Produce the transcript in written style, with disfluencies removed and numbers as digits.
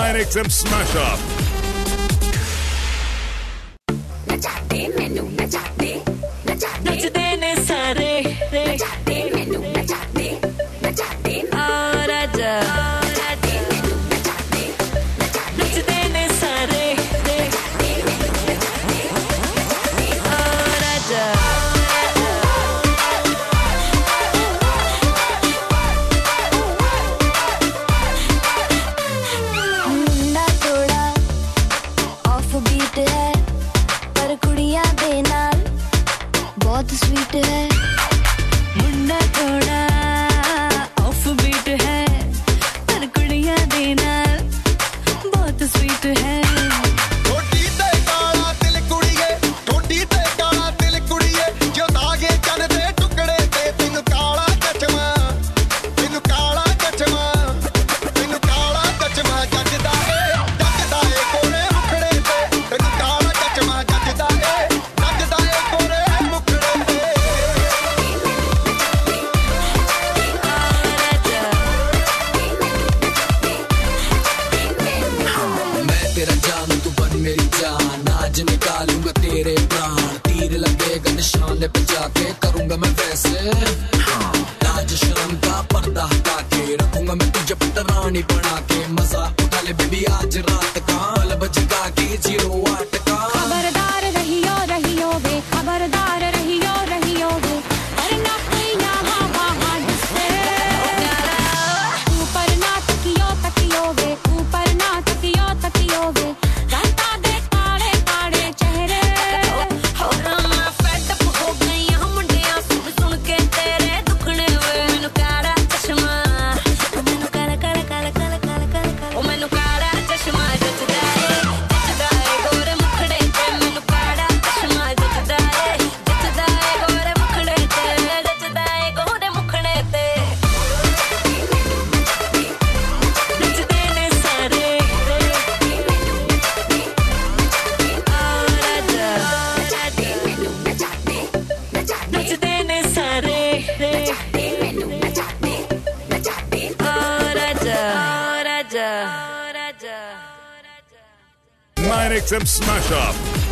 9XM Smash Up. नचाते मैनू नचाते नचते ने सारे नचाते मैनू नचाते आ राजा नचाते मैनू नचाते नचते ने सारे आ राजा मुंडा थोड़ा ऑफ बीट है पर कुड़ियां दे नाल बहुत स्वीट है। मुंडा थोड़ा ऑफ बीट है पर कुड़ियां दे नाल बहुत स्वीट है। ठोडी ते काला दिल कुड़िए ठोडी ते काला दिल कुड़िए जो दागे चन दे टुकड़े ते तेनू काला चचमा तेनू काला चचमा तेनू काला चचमा जचदा ए कोरे मुखड़े ते तेनू काला चचमा जचदा ए कोरे मुखड़े ते। मैं तेरा जानू तू बन मेरी जान आज निकालूंगा तेरे प्राण तीर लगेगा निशाने पे जाके करूंगा मैं वैसे राज शर्म का पर्दा हटा के रखूंगा मैं तुझे पटरानी बना के मजा उठा ले बेबी आज रात का बल्ब जगा के 08 का। खबरदार रहियो रहियो वे खबरदार रहियो रहियो वे वरना कइया हवा डिस्टे ऊपर ना तकियो वे ऊपर ना तकियो वे राता दे काले काले चेहरे मैं फेड अप हो गई हूं मुंडिया सुन के तेरे दुखड़े वे मैनू काला चश्मा मैनू काला ओ मैनू काला चश्मा जचदा है गोरे मुखड़े ते मैनू काला चश्मा जचदा है गोरे मुखड़े ते जचदा है गोरे मुखड़े ते नचते ने सारे आ राजा नचाते मैनू नचाते नचते ने सारे नचाते मैनू नचाते आ राजा 9XM Smash Up.